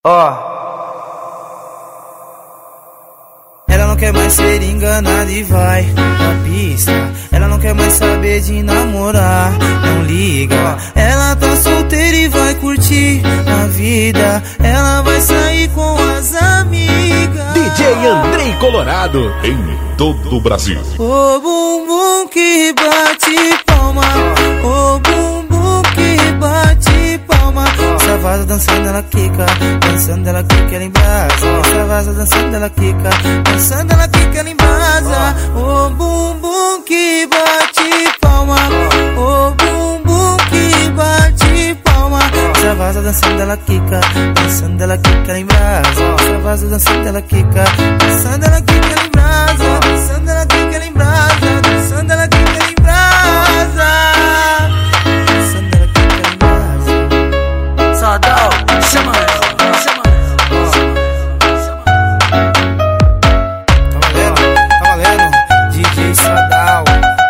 Ela não quer mais ser enganada e vai pra pista. Ela não quer mais saber de namorar, não liga. Ela tá solteira e vai curtir a vida. Ela vai sair com as amigas. DJ Andrei Colorado em todo o Brasil. O bumbum que bate palma, o bumbum que bate palma. Safada dançando ela quica, dançando ela quica, ela embrasa. Safada dançando ela quica, dançando ela quica, ela embrasa. O bumbum que bate palma, o bumbum que bate palma. Safada dançando ela quica, dançando ela quica, ela embrasa. Safada dançando ela quica, dançando ela quica, ela embrasa. Dançando ela quica, ela embrasa. Dançando ela quica, ela embrasa. Dançando ela quica, ela embrasa. Sadal, chama ela, chama ela. Tá valendo, DJ Sadal.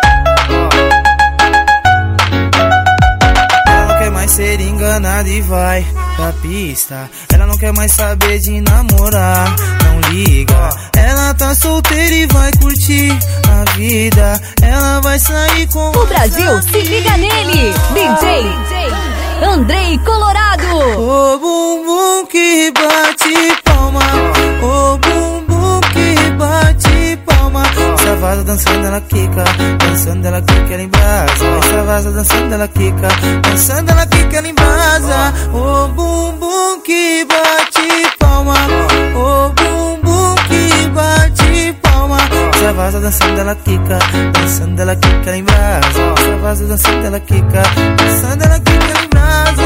Ela não quer mais ser enganada e vai pra pista. Ela não quer mais saber de namorar, não liga. Ela tá solteira e vai curtir a vida. Ela vai sair com o Brasil, se liga nele, DJ Andrei Colorado. O bumbum que bate palma, o bumbum que bate palma. Safada dançando ela quica, dançando ela quica, ela embrasa. Safada dançando ela quica, dançando ela quica, ela embrasa. O bumbum que bate palma, o bumbum que bate palma. Safada dançando ela quica, dançando ela quica, ela embrasa. Safada dançando ela quica, dançando ela quica, ela embrasa.